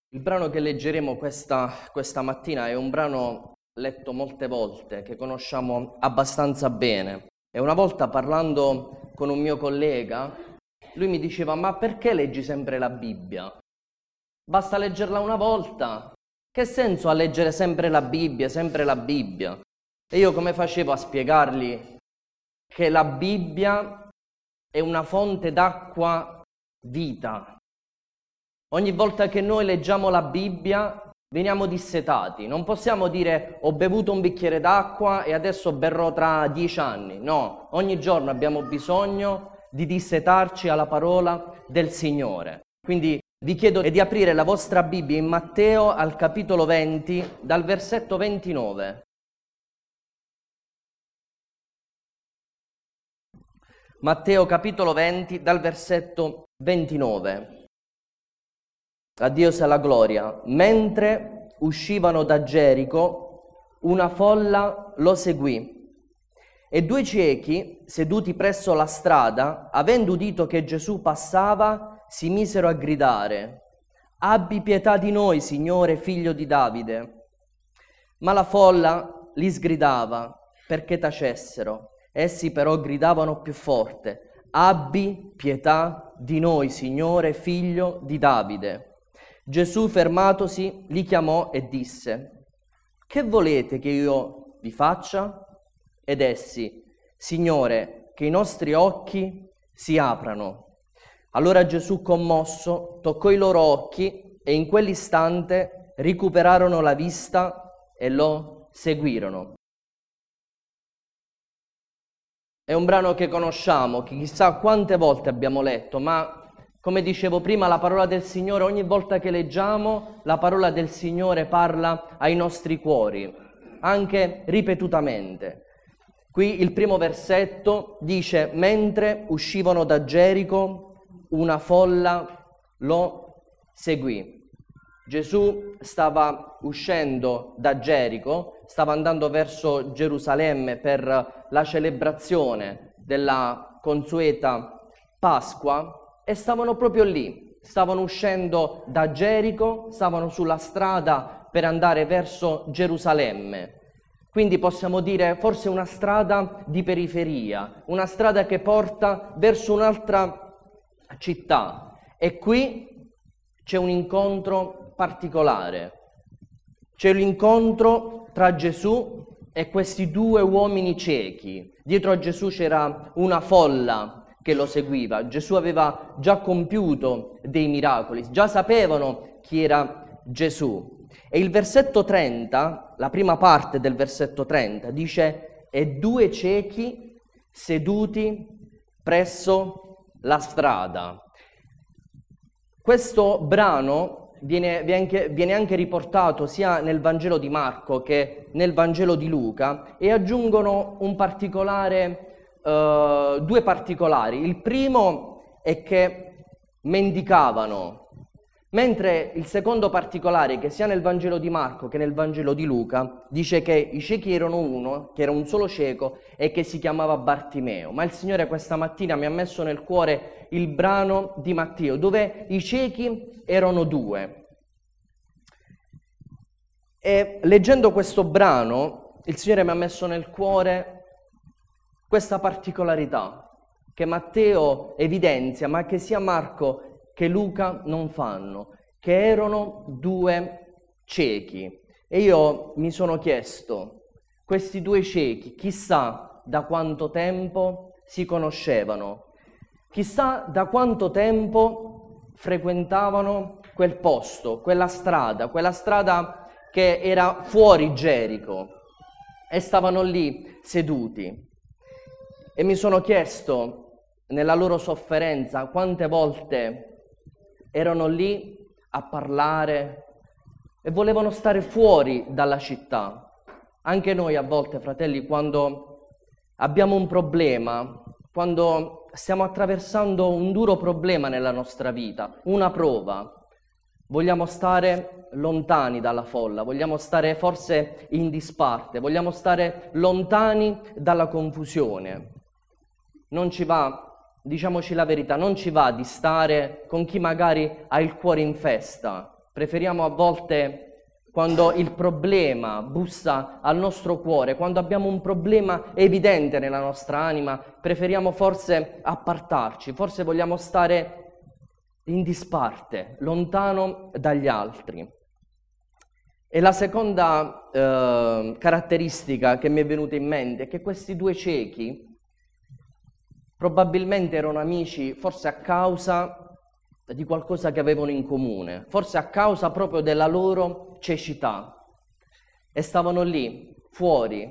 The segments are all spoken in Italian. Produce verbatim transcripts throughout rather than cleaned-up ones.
Il brano che leggeremo questa, questa mattina è un brano letto molte volte, che conosciamo abbastanza bene. E una volta parlando con un mio collega, lui mi diceva: ma perché leggi sempre la Bibbia? Basta leggerla una volta. Che senso ha leggere sempre la Bibbia, sempre la Bibbia? E io come facevo a spiegargli che la Bibbia è una fonte d'acqua vita? Ogni volta che noi leggiamo la Bibbia veniamo dissetati. Non possiamo dire: ho bevuto un bicchiere d'acqua e adesso berrò tra dieci anni. No, ogni giorno abbiamo bisogno di dissetarci alla parola del Signore. Quindi vi chiedo di aprire la vostra Bibbia in Matteo al capitolo venti, dal versetto ventinove. Matteo capitolo venti, dal versetto ventinove. A Dio sia la gloria. Mentre uscivano da Gerico, una folla lo seguì. E due ciechi, seduti presso la strada, avendo udito che Gesù passava, si misero a gridare: «Abbi pietà di noi, Signore, figlio di Davide». Ma la folla li sgridava perché tacessero. Essi però gridavano più forte: «Abbi pietà di noi, Signore, figlio di Davide». Gesù, fermatosi, li chiamò e disse: «Che volete che io vi faccia?» Ed essi: «Signore, che i nostri occhi si aprano». Allora Gesù, commosso, toccò i loro occhi e in quell'istante recuperarono la vista e lo seguirono. È un brano che conosciamo, che chissà quante volte abbiamo letto, ma come dicevo prima, la parola del Signore, ogni volta che leggiamo, la parola del Signore parla ai nostri cuori, anche ripetutamente. Qui il primo versetto dice: mentre uscivano da Gerico, una folla lo seguì. Gesù stava uscendo da Gerico, stava andando verso Gerusalemme per la celebrazione della consueta Pasqua, e stavano proprio lì, stavano uscendo da Gerico, stavano sulla strada per andare verso Gerusalemme. Quindi possiamo dire forse una strada di periferia, una strada che porta verso un'altra città. E qui c'è un incontro particolare. C'è l'incontro tra Gesù e questi due uomini ciechi. Dietro a Gesù c'era una folla che lo seguiva. Gesù aveva già compiuto dei miracoli, già sapevano chi era Gesù. E il versetto trenta, la prima parte del versetto trenta, dice: e due ciechi seduti presso la strada. Questo brano viene, viene, anche, viene anche riportato sia nel Vangelo di Marco che nel Vangelo di Luca, e aggiungono un particolare Uh, due particolari. Il primo è che mendicavano, mentre il secondo particolare, che sia nel Vangelo di Marco che nel Vangelo di Luca, dice che i ciechi erano uno, che era un solo cieco e che si chiamava Bartimeo. Ma il Signore questa mattina mi ha messo nel cuore il brano di Matteo, dove i ciechi erano due. E leggendo questo brano, il Signore mi ha messo nel cuore questa particolarità che Matteo evidenzia, ma che sia Marco che Luca non fanno, che erano due ciechi. E io mi sono chiesto, questi due ciechi, chissà da quanto tempo si conoscevano, chissà da quanto tempo frequentavano quel posto, quella strada, quella strada che era fuori Gerico, e stavano lì seduti. E mi sono chiesto, nella loro sofferenza, quante volte erano lì a parlare e volevano stare fuori dalla città. Anche noi a volte, fratelli, quando abbiamo un problema, quando stiamo attraversando un duro problema nella nostra vita, una prova, vogliamo stare lontani dalla folla, vogliamo stare forse in disparte, vogliamo stare lontani dalla confusione. Non ci va, diciamoci la verità, non ci va di stare con chi magari ha il cuore in festa, preferiamo a volte, quando il problema bussa al nostro cuore, quando abbiamo un problema evidente nella nostra anima, preferiamo forse appartarci, forse vogliamo stare in disparte, lontano dagli altri. E la seconda eh, caratteristica che mi è venuta in mente è che questi due ciechi probabilmente erano amici forse a causa di qualcosa che avevano in comune, forse a causa proprio della loro cecità, e stavano lì, fuori.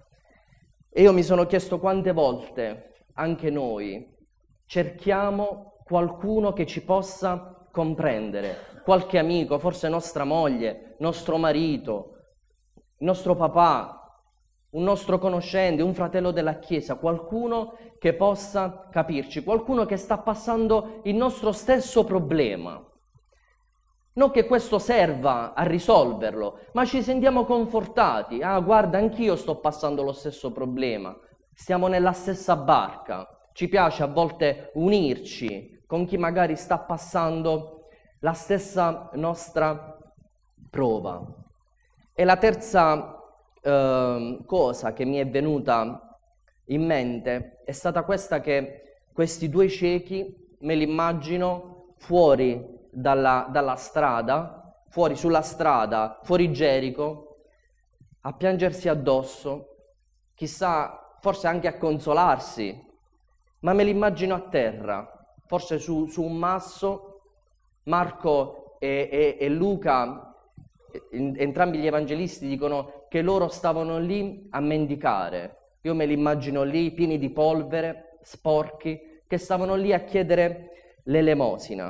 E io mi sono chiesto quante volte, anche noi, cerchiamo qualcuno che ci possa comprendere, qualche amico, forse nostra moglie, nostro marito, nostro papà, un nostro conoscente, un fratello della Chiesa, qualcuno che possa capirci, qualcuno che sta passando il nostro stesso problema. Non che questo serva a risolverlo, ma ci sentiamo confortati. Ah, guarda, anch'io sto passando lo stesso problema. Stiamo nella stessa barca. Ci piace a volte unirci con chi magari sta passando la stessa nostra prova. E la terza eh, cosa che mi è venuta in mente è stata questa, che questi due ciechi me li immagino fuori dalla, dalla strada, fuori sulla strada, fuori Gerico, a piangersi addosso, chissà, forse anche a consolarsi, ma me li immagino a terra, forse su, su un masso. Marco e, e, e Luca, entrambi gli evangelisti, dicono che loro stavano lì a mendicare. Io me li immagino lì, pieni di polvere, sporchi, che stavano lì a chiedere l'elemosina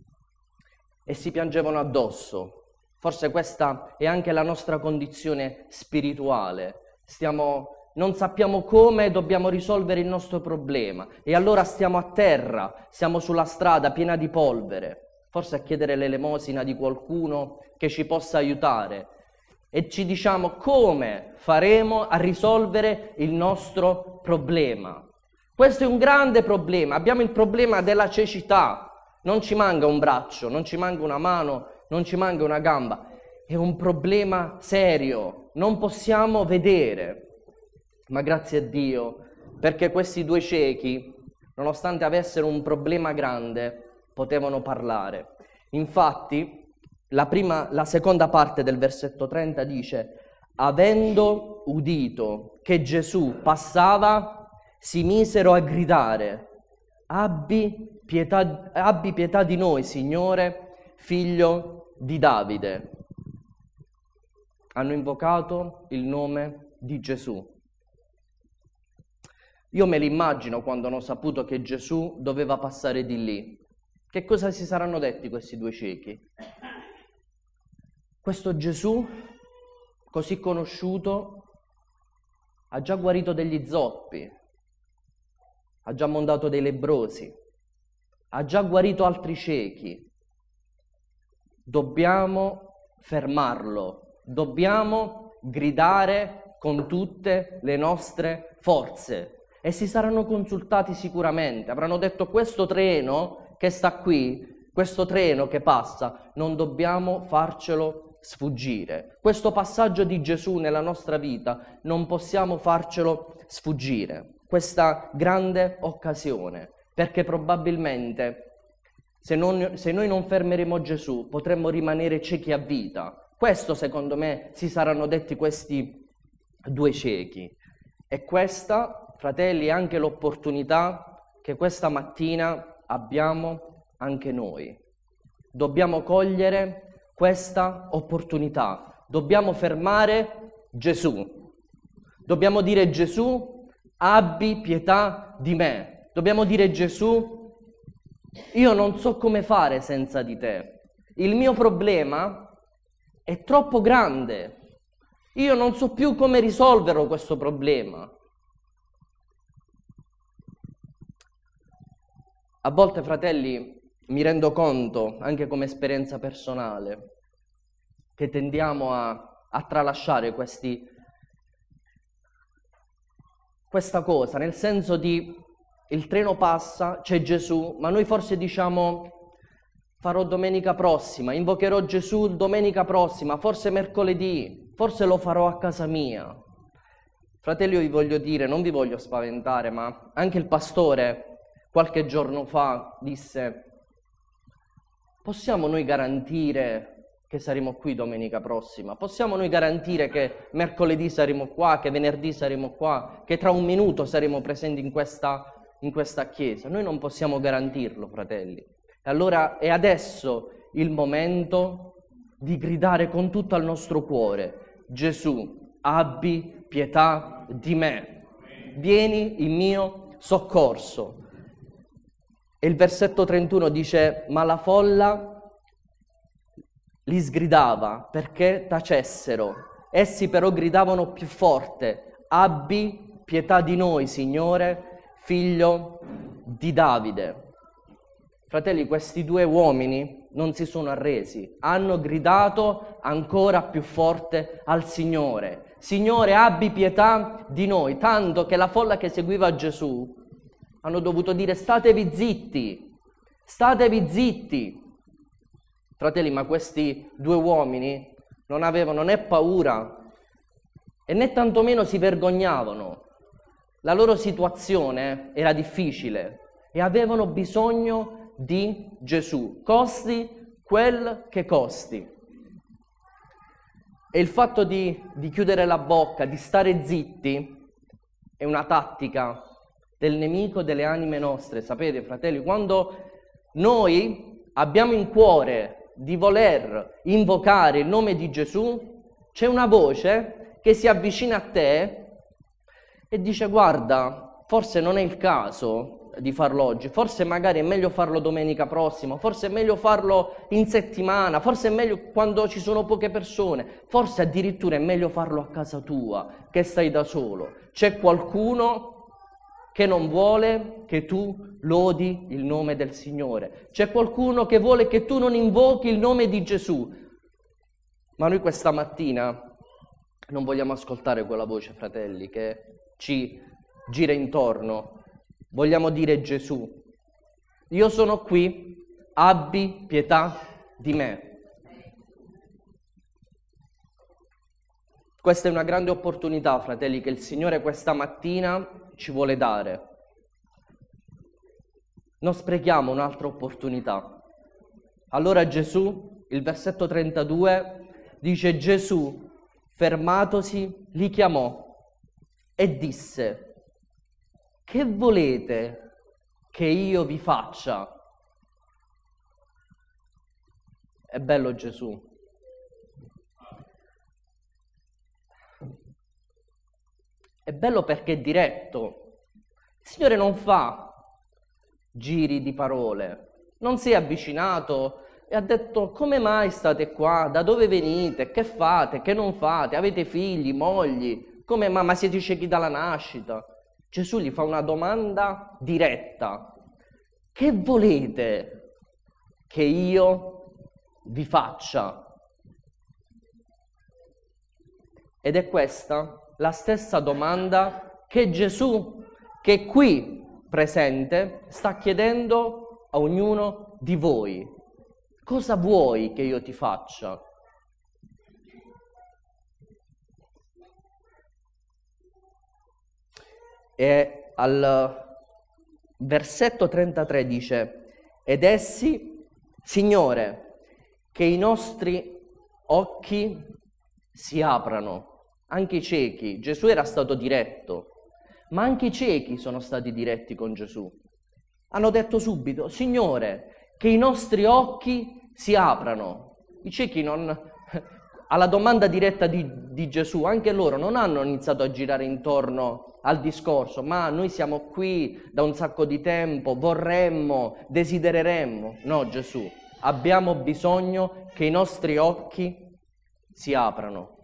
e si piangevano addosso. Forse questa è anche la nostra condizione spirituale. Stiamo, non sappiamo come dobbiamo risolvere il nostro problema e allora stiamo a terra, siamo sulla strada piena di polvere, forse a chiedere l'elemosina di qualcuno che ci possa aiutare. E ci diciamo: come faremo a risolvere il nostro problema? Questo è un grande problema. Abbiamo il problema della cecità. Non ci manca un braccio, non ci manca una mano, non ci manca una gamba. È un problema serio. Non possiamo vedere. Ma grazie a Dio, perché questi due ciechi, nonostante avessero un problema grande, potevano parlare. Infatti, La, prima, la seconda parte del versetto trenta dice: avendo udito che Gesù passava, si misero a gridare: abbi pietà, abbi pietà di noi, Signore, figlio di Davide. Hanno invocato il nome di Gesù. Io me l'immagino quando hanno saputo che Gesù doveva passare di lì. Che cosa si saranno detti questi due ciechi? Questo Gesù, così conosciuto, ha già guarito degli zoppi, ha già mondato dei lebbrosi, ha già guarito altri ciechi. Dobbiamo fermarlo, dobbiamo gridare con tutte le nostre forze. E si saranno consultati sicuramente, avranno detto: questo treno che sta qui, questo treno che passa, non dobbiamo farcelo sfuggire. Questo passaggio di Gesù nella nostra vita non possiamo farcelo sfuggire. Questa grande occasione, perché probabilmente se, non, se noi non fermeremo Gesù potremmo rimanere ciechi a vita. Questo, secondo me, si saranno detti questi due ciechi. E questa, fratelli, è anche l'opportunità che questa mattina abbiamo anche noi. Dobbiamo cogliere questa opportunità. Dobbiamo fermare Gesù. Dobbiamo dire: Gesù, abbi pietà di me. Dobbiamo dire: Gesù, io non so come fare senza di te. Il mio problema è troppo grande. Io non so più come risolverlo questo problema. A volte, fratelli, mi rendo conto, anche come esperienza personale, che tendiamo a, a tralasciare questi, questa cosa, nel senso di: il treno passa, c'è Gesù, ma noi forse diciamo: farò domenica prossima, invocherò Gesù domenica prossima, forse mercoledì, forse lo farò a casa mia. Fratelli, io vi voglio dire, non vi voglio spaventare, ma anche il pastore qualche giorno fa disse: possiamo noi garantire che saremo qui domenica prossima? Possiamo noi garantire che mercoledì saremo qua, che venerdì saremo qua, che tra un minuto saremo presenti in questa, in questa chiesa? Noi non possiamo garantirlo, fratelli. E allora è adesso il momento di gridare con tutto il nostro cuore: Gesù, abbi pietà di me, vieni in mio soccorso. E il versetto trentuno dice: ma la folla li sgridava perché tacessero. Essi però gridavano più forte: abbi pietà di noi, Signore, figlio di Davide. Fratelli, questi due uomini non si sono arresi, hanno gridato ancora più forte al Signore: Signore, abbi pietà di noi, tanto che la folla che seguiva Gesù hanno dovuto dire: statevi zitti, statevi zitti. Fratelli, ma questi due uomini non avevano né paura e né tantomeno si vergognavano. La loro situazione era difficile e avevano bisogno di Gesù, costi quel che costi. E il fatto di, di chiudere la bocca, di stare zitti, è una tattica del nemico delle anime nostre. Sapete, fratelli, quando noi abbiamo in cuore di voler invocare il nome di Gesù, c'è una voce che si avvicina a te e dice: guarda, forse non è il caso di farlo oggi, forse magari è meglio farlo domenica prossima, forse è meglio farlo in settimana, forse è meglio quando ci sono poche persone, forse addirittura è meglio farlo a casa tua, che stai da solo. C'è qualcuno che non vuole che tu lodi il nome del Signore. C'è qualcuno che vuole che tu non invochi il nome di Gesù. Ma noi questa mattina non vogliamo ascoltare quella voce, fratelli, che ci gira intorno. Vogliamo dire: Gesù, io sono qui, abbi pietà di me. Questa è una grande opportunità, fratelli, che il Signore questa mattina ci vuole dare. Non sprechiamo un'altra opportunità. Allora Gesù, il versetto trentadue, dice: Gesù, fermatosi, li chiamò e disse: che volete che io vi faccia? È bello Gesù. È bello perché è diretto. Il Signore non fa giri di parole. Non si è avvicinato e ha detto: come mai state qua? Da dove venite? Che fate? Che non fate? Avete figli, mogli? Come mai? Ma siete ciechi dalla nascita? Gesù gli fa una domanda diretta: che volete che io vi faccia? Ed è questa la stessa domanda che Gesù, che è qui presente, sta chiedendo a ognuno di voi. Cosa vuoi che io ti faccia? E al versetto trentatré dice: ed essi, Signore, che i nostri occhi si aprano. Anche i ciechi, Gesù era stato diretto, ma anche i ciechi sono stati diretti con Gesù. Hanno detto subito: Signore, che i nostri occhi si aprano. I ciechi non... alla domanda diretta di, di Gesù, anche loro non hanno iniziato a girare intorno al discorso: ma noi siamo qui da un sacco di tempo, vorremmo, desidereremmo. No, Gesù, abbiamo bisogno che i nostri occhi si aprano.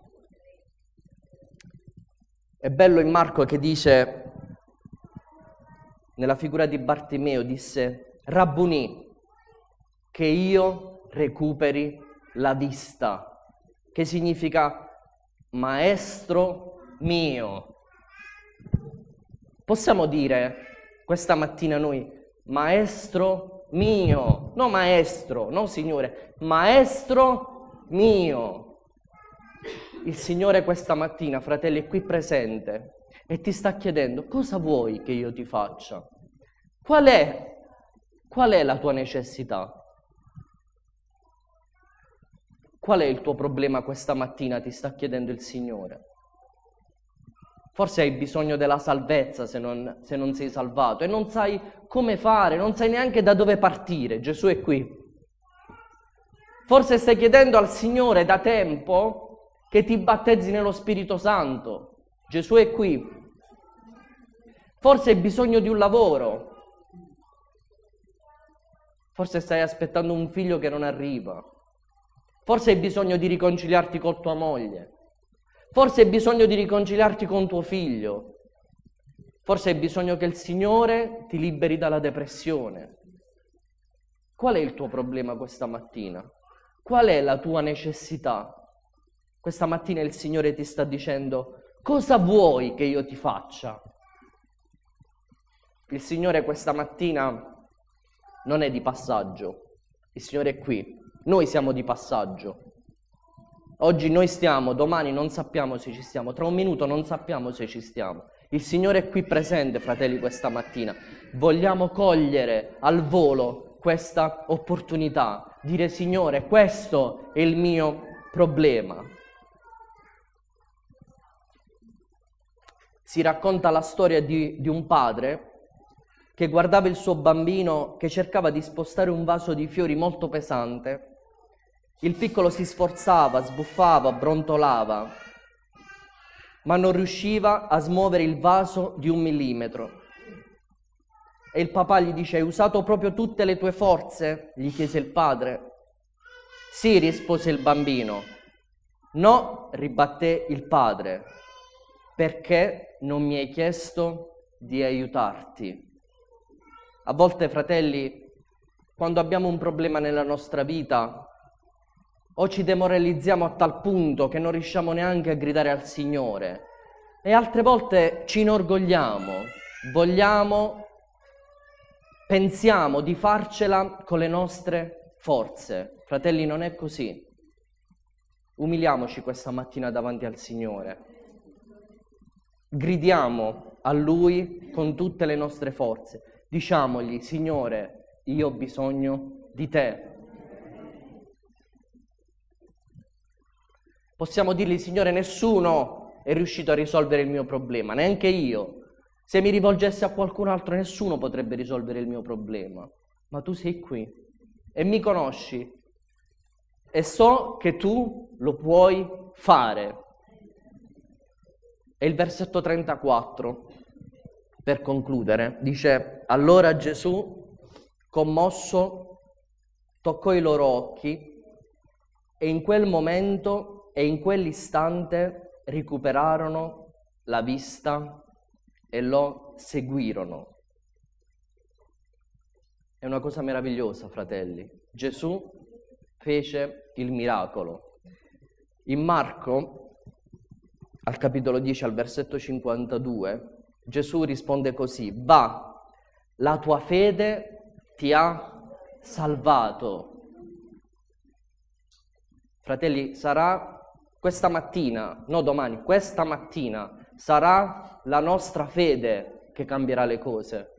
È bello in Marco che dice, nella figura di Bartimeo, disse: Rabbunì, che io recuperi la vista, che significa maestro mio. Possiamo dire questa mattina noi: maestro mio, no maestro, no Signore, maestro mio. Il Signore questa mattina, fratelli, è qui presente e ti sta chiedendo: cosa vuoi che io ti faccia? Qual è, qual è la tua necessità? Qual è il tuo problema questa mattina? Ti sta chiedendo il Signore. Forse hai bisogno della salvezza se non, se non sei salvato e non sai come fare, non sai neanche da dove partire. Gesù è qui. Forse stai chiedendo al Signore da tempo che ti battezzi nello Spirito Santo. Gesù è qui. Forse hai bisogno di un lavoro. Forse stai aspettando un figlio che non arriva. Forse hai bisogno di riconciliarti con tua moglie. Forse hai bisogno di riconciliarti con tuo figlio. Forse hai bisogno che il Signore ti liberi dalla depressione. Qual è il tuo problema questa mattina? Qual è la tua necessità? Questa mattina il Signore ti sta dicendo: cosa vuoi che io ti faccia? Il Signore questa mattina non è di passaggio. Il Signore è qui. Noi siamo di passaggio. Oggi noi stiamo, domani non sappiamo se ci stiamo, tra un minuto non sappiamo se ci stiamo. Il Signore è qui presente, fratelli, questa mattina. Vogliamo cogliere al volo questa opportunità, dire: Signore, questo è il mio problema. Si racconta la storia di, di un padre che guardava il suo bambino che cercava di spostare un vaso di fiori molto pesante. Il piccolo si sforzava, sbuffava, brontolava, ma non riusciva a smuovere il vaso di un millimetro. E il papà gli dice: hai usato proprio tutte le tue forze? Gli chiese il padre. Sì, rispose il bambino. No, ribatté il padre, perché non mi hai chiesto di aiutarti. A volte, fratelli, quando abbiamo un problema nella nostra vita, o ci demoralizziamo a tal punto che non riusciamo neanche a gridare al Signore, e altre volte ci inorgogliamo, vogliamo, pensiamo di farcela con le nostre forze. Fratelli, non è così. Umiliamoci questa mattina davanti al Signore. Gridiamo a Lui con tutte le nostre forze. Diciamogli: Signore, io ho bisogno di Te. Possiamo dirgli: Signore, nessuno è riuscito a risolvere il mio problema, neanche io. Se mi rivolgessi a qualcun altro, nessuno potrebbe risolvere il mio problema. Ma Tu sei qui e mi conosci e so che Tu lo puoi fare. E il versetto trentaquattro, per concludere, dice: allora Gesù, commosso, toccò i loro occhi e in quel momento e in quell'istante recuperarono la vista e lo seguirono. È una cosa meravigliosa, fratelli. Gesù fece il miracolo. In Marco, al capitolo dieci, al versetto cinquantadue, Gesù risponde così: va, la tua fede ti ha salvato. Fratelli, sarà questa mattina, no domani, questa mattina sarà la nostra fede che cambierà le cose.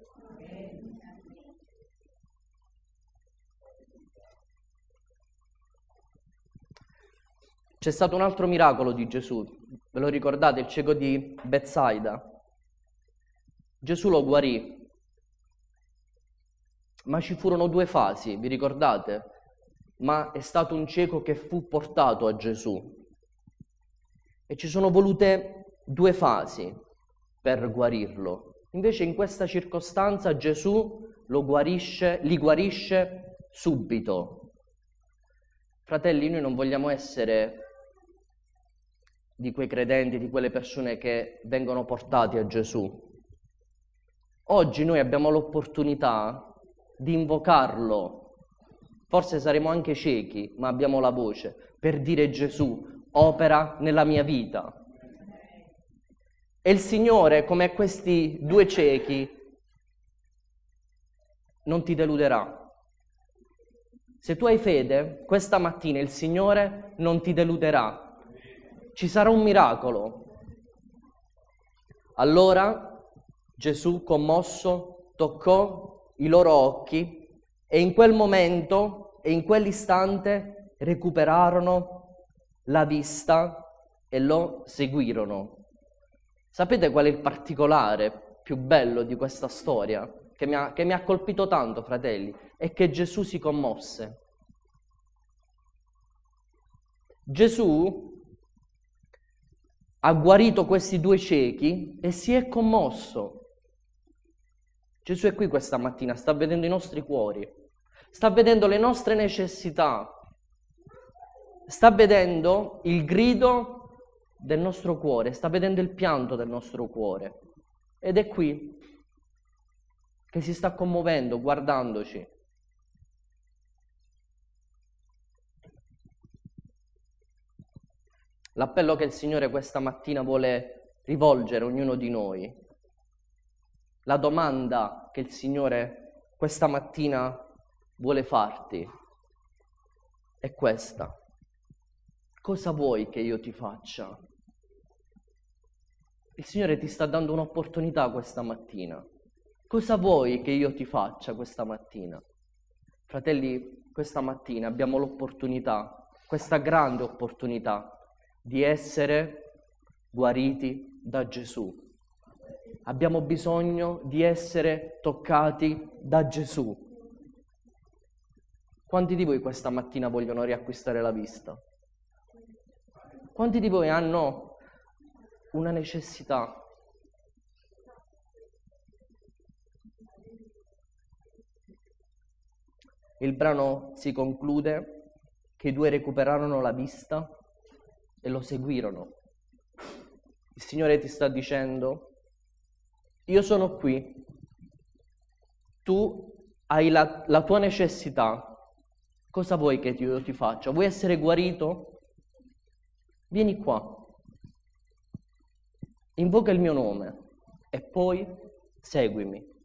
C'è stato un altro miracolo di Gesù, ve lo ricordate, il cieco di Betsaida? Gesù lo guarì, ma ci furono due fasi, vi ricordate? Ma è stato un cieco che fu portato a Gesù. E ci sono volute due fasi per guarirlo. Invece in questa circostanza Gesù lo guarisce, li guarisce subito. Fratelli, noi non vogliamo essere di quei credenti, di quelle persone che vengono portati a Gesù. Oggi noi abbiamo l'opportunità di invocarlo. Forse saremo anche ciechi, ma abbiamo la voce per dire: Gesù, opera nella mia vita. E il Signore, come questi due ciechi, non ti deluderà. Se tu hai fede, questa mattina il Signore non ti deluderà. Ci sarà un miracolo. Allora Gesù, commosso, toccò i loro occhi e in quel momento e in quell'istante recuperarono la vista e lo seguirono. Sapete qual è il particolare più bello di questa storia? Che mi ha, che mi ha colpito tanto, fratelli, è che Gesù si commosse. Gesù ha guarito questi due ciechi e si è commosso. Gesù è qui questa mattina, sta vedendo i nostri cuori, sta vedendo le nostre necessità, sta vedendo il grido del nostro cuore, sta vedendo il pianto del nostro cuore ed è qui che si sta commuovendo guardandoci. L'appello che il Signore questa mattina vuole rivolgere a ognuno di noi, la domanda che il Signore questa mattina vuole farti è questa: cosa vuoi che io ti faccia? Il Signore ti sta dando un'opportunità questa mattina. Cosa vuoi che io ti faccia questa mattina? Fratelli, questa mattina abbiamo l'opportunità, questa grande opportunità, di essere guariti da Gesù. Abbiamo bisogno di essere toccati da Gesù. Quanti di voi questa mattina vogliono riacquistare la vista? Quanti di voi hanno una necessità? Il brano si conclude che i due recuperarono la vista e lo seguirono. Il Signore ti sta dicendo: io sono qui, tu hai la, la tua necessità, cosa vuoi che io ti faccia? Vuoi essere guarito? Vieni qua, invoca il mio nome e poi seguimi.